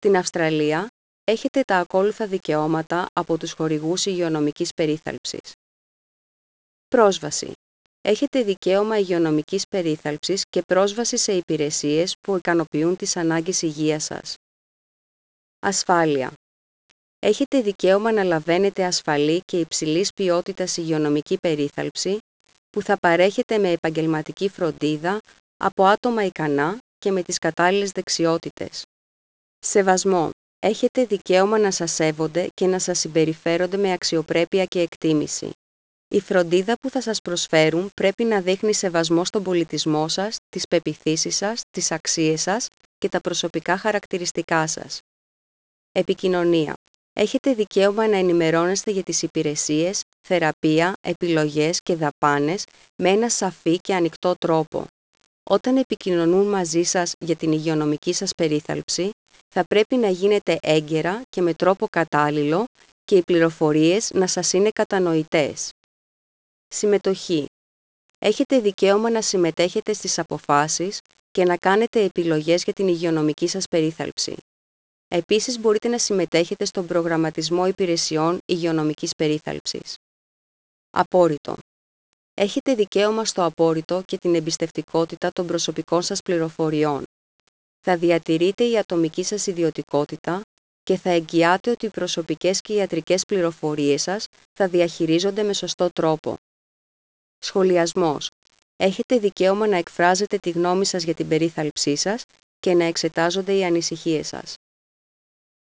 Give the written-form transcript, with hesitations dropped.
Στην Αυστραλία, έχετε τα ακόλουθα δικαιώματα από τους χορηγούς υγειονομικής περίθαλψης. Πρόσβαση. Έχετε δικαίωμα υγειονομικής περίθαλψης και πρόσβαση σε υπηρεσίες που ικανοποιούν τις ανάγκες υγείας σας. Ασφάλεια. Έχετε δικαίωμα να λαβαίνετε ασφαλή και υψηλής ποιότητας υγειονομική περίθαλψη που θα παρέχεται με επαγγελματική φροντίδα από άτομα ικανά και με τις κατάλληλες δεξιότητες. Σεβασμό. Έχετε δικαίωμα να σας σέβονται και να σας συμπεριφέρονται με αξιοπρέπεια και εκτίμηση. Η φροντίδα που θα σας προσφέρουν πρέπει να δείχνει σεβασμό στον πολιτισμό σας, τις πεποιθήσεις σας, τις αξίες σας και τα προσωπικά χαρακτηριστικά σας. Επικοινωνία. Έχετε δικαίωμα να ενημερώνεστε για τις υπηρεσίες, θεραπεία, επιλογές και δαπάνες με ένα σαφή και ανοιχτό τρόπο. Όταν επικοινωνούν μαζί σας για την υγειονομική σας περίθαλψη, θα πρέπει να γίνετε έγκαιρα και με τρόπο κατάλληλο και οι πληροφορίες να σας είναι κατανοητές. Συμμετοχή. Έχετε δικαίωμα να συμμετέχετε στις αποφάσεις και να κάνετε επιλογές για την υγειονομική σας περίθαλψη. Επίσης, μπορείτε να συμμετέχετε στον προγραμματισμό υπηρεσιών υγειονομικής περίθαλψης. Απόρριτο. Έχετε δικαίωμα στο απόρριτο και την εμπιστευτικότητα των προσωπικών σας πληροφοριών. Θα διατηρείτε η ατομική σας ιδιωτικότητα και θα εγγυάται ότι οι προσωπικές και ιατρικές πληροφορίες σας θα διαχειρίζονται με σωστό τρόπο. Σχολιασμός. Έχετε δικαίωμα να εκφράζετε τη γνώμη σας για την περίθαλψή σας και να εξετάζονται οι ανησυχίες σας.